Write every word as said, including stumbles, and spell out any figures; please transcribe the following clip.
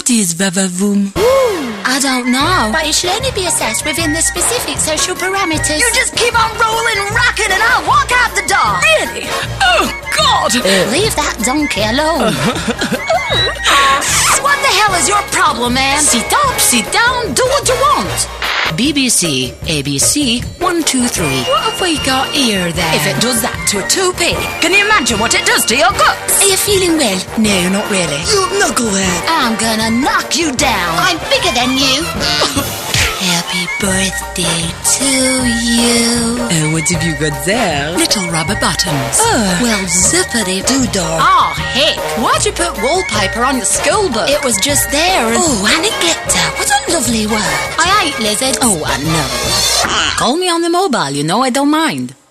What is Vavavoom? I don't know, but it should only be assessed within the specific social parameters. You just keep on rolling, rocking, and I'll walk out the door. Really? Oh, God! Leave that donkey alone. What the hell is your problem, man? Sit up, sit down, do what you want. B B C, A B C, one, two, three. What have we got here, then? If it does that to a toupee, can you imagine what it does to your guts? Are you feeling well? No, not really. You knucklehead! I'm gonna knock you down. I'm bigger than you. Happy birthday to you. Oh, what have you got there? Little rubber buttons. Oh. Well, zippity-doo-dah. Oh, heck. Why'd you put wallpaper on your school book? It was just there. And oh, and it glitter. What a lovely word. I hate lizards. Oh, I know. Call me on the mobile, you know I don't mind.